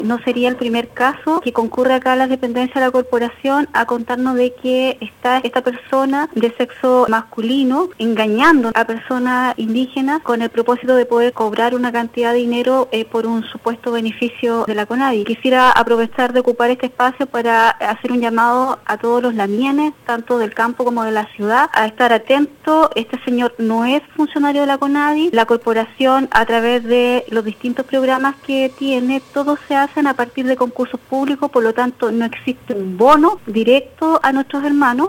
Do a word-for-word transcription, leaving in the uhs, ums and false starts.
No sería el primer caso que concurre acá a las dependencias de la corporación a contarnos de que está esta persona de sexo masculino engañando a personas indígenas con el propósito de poder cobrar una cantidad de dinero eh, por un supuesto beneficio de la CONADI. Quisiera aprovechar de ocupar este espacio para hacer un llamado a todos los lamienes, tanto del campo como de la ciudad, a estar atentos. Este señor no es funcionario de la CONADI. La corporación, a través de los distintos programas que tiene, todos se hacen a partir de concursos públicos, por lo tanto no existe un bono directo a nuestros hermanos.